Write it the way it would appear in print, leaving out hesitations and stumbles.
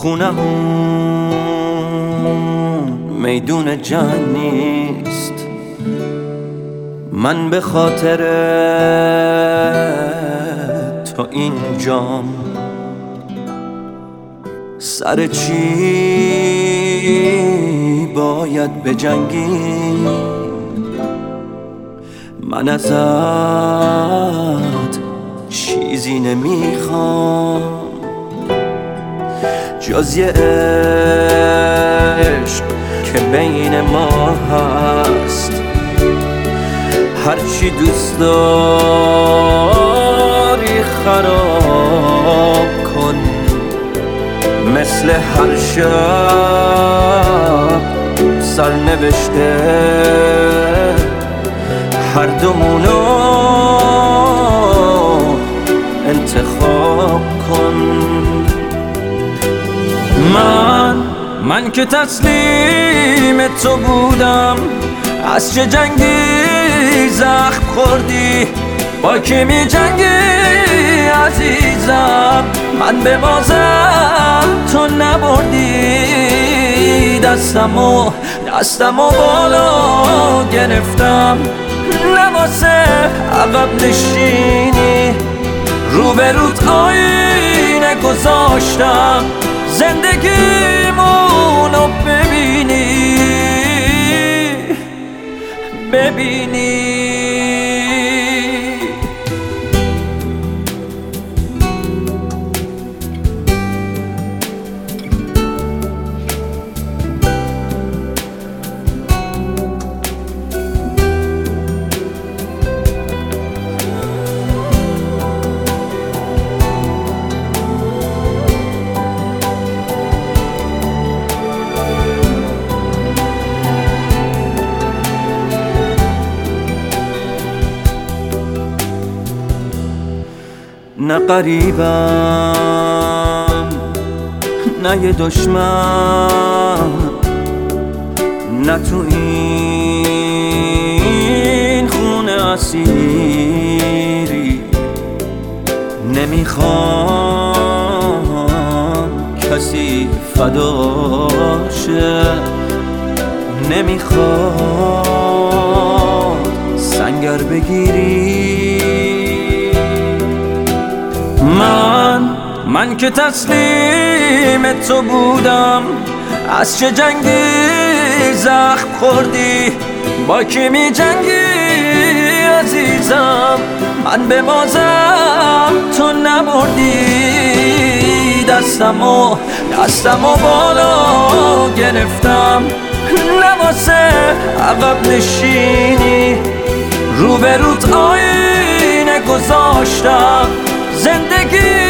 خونه‌مون میدون جنگ نیست. من به خاطر تو اینجام. سر چی باید بجنگی؟ من ازت چیزی نمیخوام جز یه عشق که بین ما هست. هرچی دوست داری خراب کن، مثل هر شب سرنوشته هر دومونو انتخاب کن. من که تسلیم تو بودم، از چه جنگی زخم خوردی؟ با کی می جنگی عزیزم؟ من به بازم تو نبردی. دستمو بالا گرفتم، نواسه عقب نشینی. روبروت آینه گذاشتم، زندگیمونو ببینی. نه قریبم نه یه دشمن، نه تو این خونه اسیری. نمیخوام کسی فداشه، نمیخوام سنگر بگیری. من که تسلیم تو بودم، از چه جنگی زخم خوردی؟ با کی می جنگی عزیزم؟ من به بازم تو نبردی. دستمو بالا گرفتم، نواسه عقب نشینی. روبروت آینه گذاشتم، زندگی